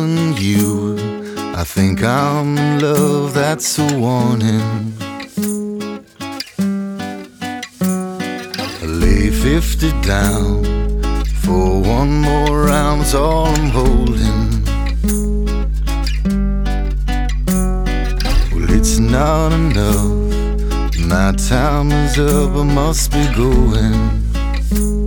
loving you. I think I'm in love, that's a warning. I lay 50 down for one more round, it's all I'm holding. Well, it's not enough, my time is up, I must be going.